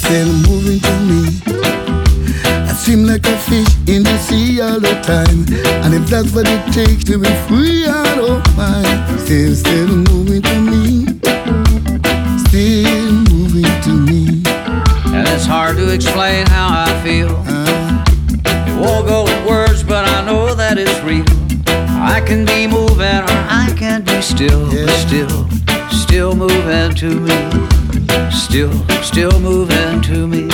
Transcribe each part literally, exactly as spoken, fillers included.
still moving to me. I seem like a fish in the sea all the time, and if that's what it takes to be free, I don't mind. Still, still moving to me. Still moving to me. And it's hard to explain how I feel. Uh, It won't go in words, but I know that it's real. I can be moving or I can be still, Yeah. but still, still moving to me. Still, still moving to me.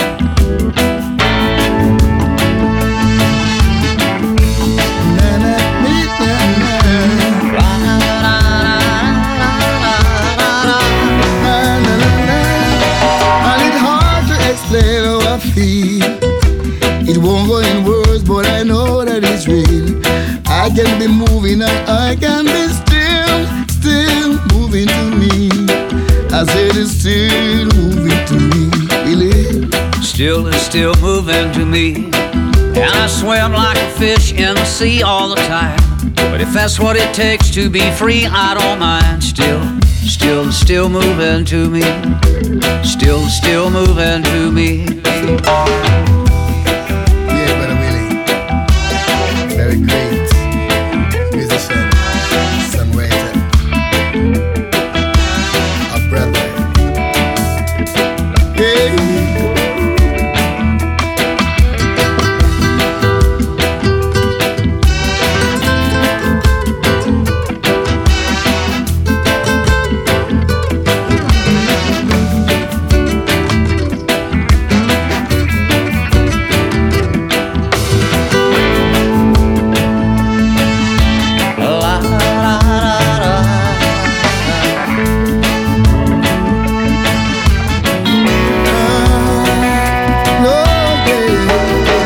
na, na, na, na, na. Na, na, na, na. And it's hard to explain how I feel. It won't go in words, but I know that it's real. I can be moving and I can be still, still moving to me. I said it's still moving to me, really. Still and still moving to me. And I swim like a fish in the sea all the time. But if that's what it takes to be free, I don't mind. Still, still and still moving to me. Still, still moving to me. Yeah, brother Willie. Very great musician, songwriter, a brother. Hey. La, la, la, la. No, baby.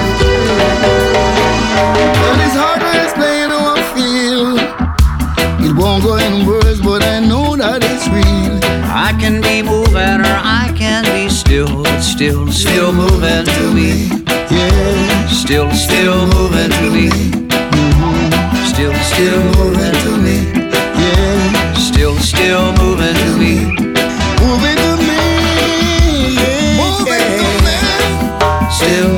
And it's hard to explain how I feel. It won't go in words, but I know that it's real. I can be moving or I can be still, but still, still moving to me. Yeah, Still, still moving to me. Still, still still moving to me. Yeah, Still, still moving to me. moving to me. Yeah, moving to me. Still